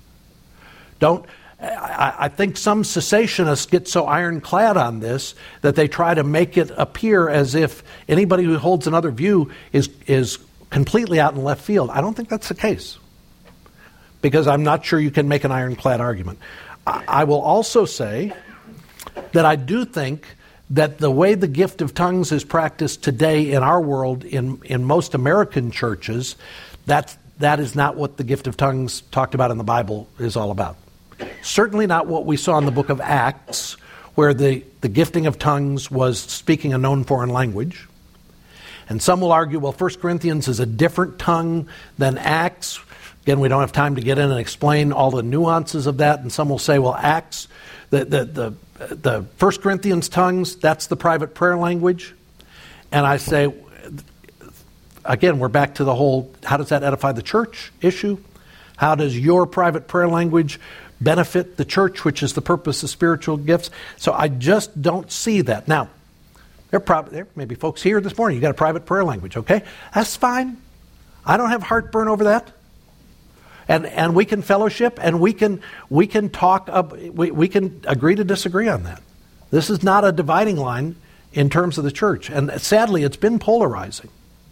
Don't, I, I think some cessationists get so ironclad on this that they try to make it appear as if anybody who holds another view is, is completely out in left field. I don't think that's the case, because I'm not sure you can make an ironclad argument. I, I will also say that I do think that the way the gift of tongues is practiced today in our world, in, in most American churches, that, that is not what the gift of tongues talked about in the Bible is all about. Certainly not what we saw in the book of Acts, where the, the gifting of tongues was speaking a known foreign language. And some will argue, well, First Corinthians is a different tongue than Acts. Again, we don't have time to get in and explain all the nuances of that. And some will say, well, Acts, the the the, the First Corinthians tongues, that's the private prayer language. And I say, again, we're back to the whole, how does that edify the church issue? How does your private prayer language benefit the church, which is the purpose of spiritual gifts? So I just don't see that. Now, there, prob- there may be folks here this morning, you got a private prayer language, okay? That's fine. I don't have heartburn over that. And and we can fellowship, and we can we can talk, up, we, we can agree to disagree on that. This is not a dividing line in terms of the church. And sadly, it's been polarizing.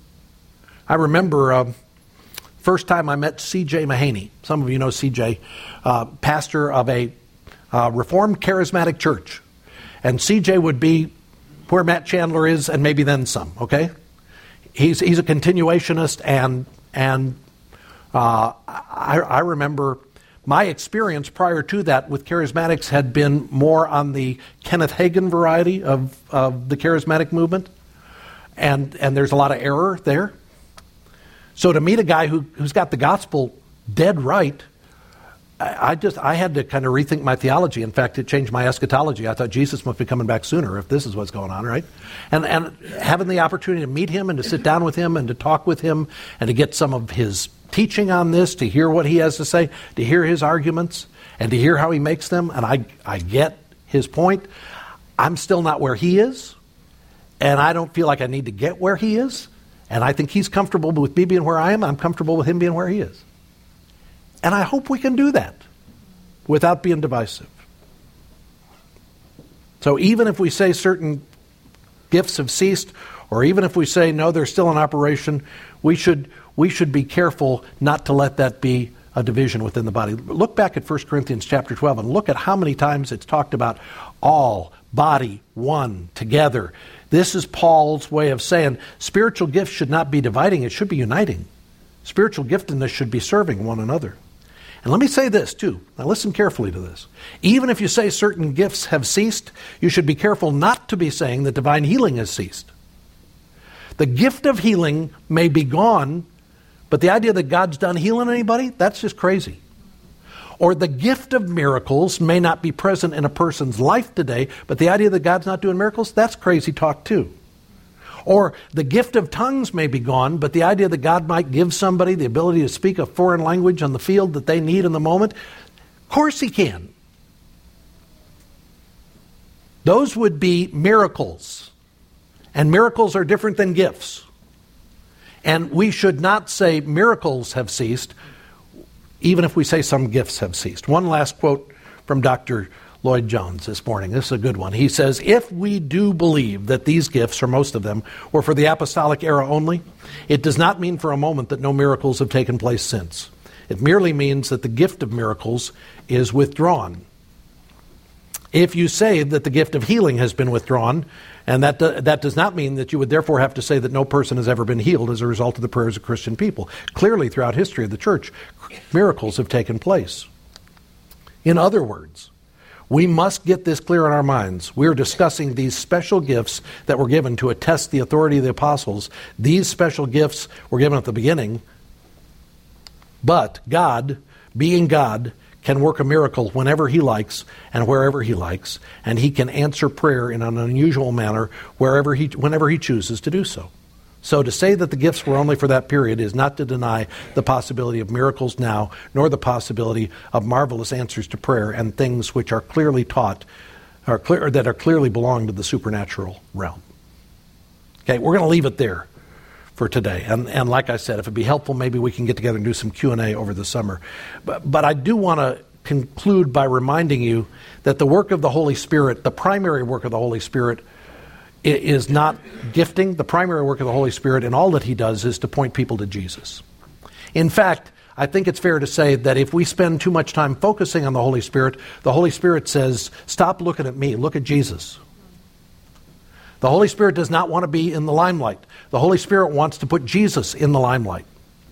I remember uh, first time I met C J Mahaney. Some of you know C J, uh, pastor of a uh, Reformed Charismatic church. And C J would be where Matt Chandler is, and maybe then some, okay? He's he's a continuationist, and and uh, I, I remember my experience prior to that with charismatics had been more on the Kenneth Hagin variety of, of the charismatic movement, and and there's a lot of error there. So to meet a guy who who's got the gospel dead right, I, I just I had to kind of rethink my theology. In fact, it changed my eschatology. I thought Jesus must be coming back sooner if this is what's going on, right? And and having the opportunity to meet him and to sit down with him and to talk with him and to get some of his teaching on this, to hear what he has to say, to hear his arguments, and to hear how he makes them, and I I get his point. I'm still not where he is, and I don't feel like I need to get where he is, and I think he's comfortable with me being where I am, and I'm comfortable with him being where he is. And I hope we can do that without being divisive. So even if we say certain gifts have ceased, or even if we say, no, they're still in operation, we should we should be careful not to let that be a division within the body. Look back at First Corinthians chapter twelve and look at how many times it's talked about all, body, one, together. This is Paul's way of saying spiritual gifts should not be dividing, it should be uniting. Spiritual giftedness should be serving one another. And let me say this too. Now listen carefully to this. Even if you say certain gifts have ceased, you should be careful not to be saying that divine healing has ceased. The gift of healing may be gone, but the idea that God's done healing anybody, that's just crazy. Or the gift of miracles may not be present in a person's life today, but the idea that God's not doing miracles, that's crazy talk too. Or the gift of tongues may be gone, but the idea that God might give somebody the ability to speak a foreign language on the field that they need in the moment, of course he can. Those would be miracles. And miracles are different than gifts. And we should not say miracles have ceased, even if we say some gifts have ceased. One last quote from Doctor Lloyd Jones this morning. This is a good one. He says, if we do believe that these gifts, or most of them, were for the apostolic era only, it does not mean for a moment that no miracles have taken place since. It merely means that the gift of miracles is withdrawn. If you say that the gift of healing has been withdrawn, and that do, that does not mean that you would therefore have to say that no person has ever been healed as a result of the prayers of Christian people. Clearly, throughout history of the church, miracles have taken place. In other words, we must get this clear in our minds. We're discussing these special gifts that were given to attest the authority of the apostles. These special gifts were given at the beginning, but God, being God, can work a miracle whenever he likes and wherever he likes, and he can answer prayer in an unusual manner wherever he, whenever he chooses to do so. So to say that the gifts were only for that period is not to deny the possibility of miracles now, nor the possibility of marvelous answers to prayer and things which are clearly taught, are clear, that are clearly belong to the supernatural realm. Okay, we're going to leave it there for today. And, and like I said, if it'd be helpful, maybe we can get together and do some Q and A over the summer. But, but I do want to conclude by reminding you that the work of the Holy Spirit, the primary work of the Holy Spirit, is not gifting. The primary work of the Holy Spirit and all that he does is to point people to Jesus. In fact, I think it's fair to say that if we spend too much time focusing on the Holy Spirit, the Holy Spirit says, stop looking at me, look at Jesus. The Holy Spirit does not want to be in the limelight. The Holy Spirit wants to put Jesus in the limelight.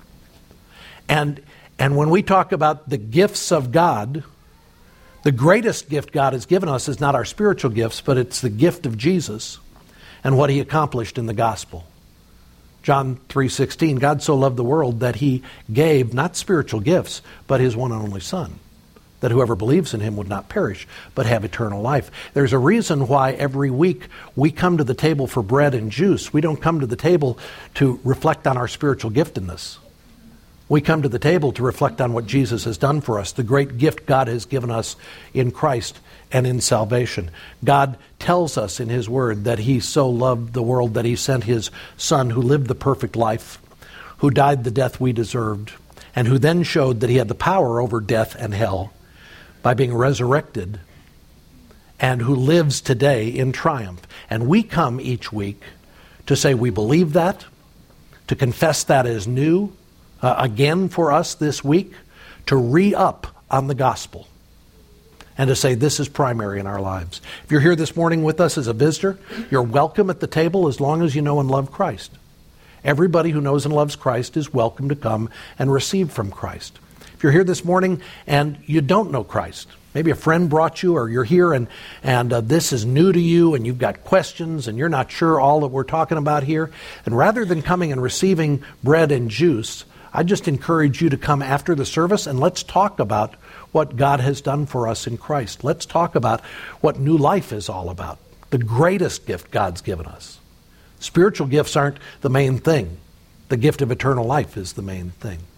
And, and when we talk about the gifts of God, the greatest gift God has given us is not our spiritual gifts, but it's the gift of Jesus and what he accomplished in the gospel. John three sixteen, God so loved the world that he gave not spiritual gifts, but his one and only Son, that whoever believes in him would not perish, but have eternal life. There's a reason why every week we come to the table for bread and juice. We don't come to the table to reflect on our spiritual giftedness. We come to the table to reflect on what Jesus has done for us, the great gift God has given us in Christ and in salvation. God tells us in his word that he so loved the world that he sent his Son, who lived the perfect life, who died the death we deserved, and who then showed that he had the power over death and hell by being resurrected, and who lives today in triumph. And we come each week to say we believe that, to confess that as new, Uh, again for us this week, to re-up on the gospel and to say this is primary in our lives. If you're here this morning with us as a visitor, you're welcome at the table as long as you know and love Christ. Everybody who knows and loves Christ is welcome to come and receive from Christ. If you're here this morning and you don't know Christ, maybe a friend brought you, or you're here and, and uh, this is new to you and you've got questions and you're not sure all that we're talking about here, and rather than coming and receiving bread and juice, I just encourage you to come after the service and let's talk about what God has done for us in Christ. Let's talk about what new life is all about, the greatest gift God's given us. Spiritual gifts aren't the main thing. The gift of eternal life is the main thing.